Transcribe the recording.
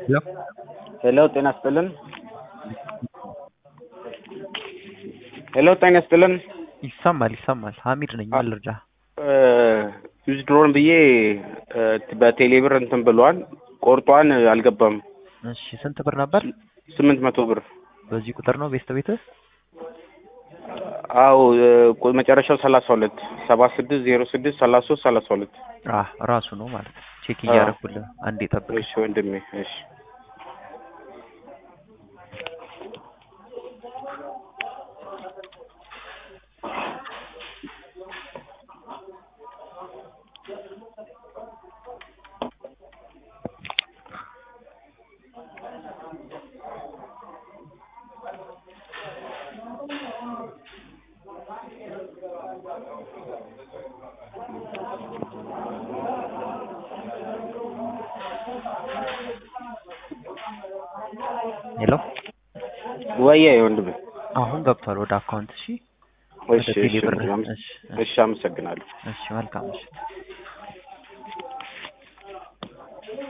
ሄሎ ሄሎ ጤና ይስጥልን። ሄሎ ጤና ይስጥልን። ይሰማል ሀሚድ ነኝ። ምን ልርዳ? ዊዝድሮን ብዬ በቴሌብር እንትን ብሏል። ቆርጧን አልገባም። እሺ ስንት ብር ነበር? 800 ብር። በዚህ ቁጥር ነው ቤተሰቤትህ? አዎ መጨረሻው 32 7606 33 32። ራሱ ነው ማለት ነው። ቼክ እያደረኩልህ አንዴ ጠብቅ። እሺ ወንድሜ እሺ። ሄሎ ወዬ ወንድሜ አሁን ገብቷል ወደ አካውንት። እሺ እሺ ወደ ቴሌብር። እሺ አመሰግናለሁ። እሺ መልካም። እሺ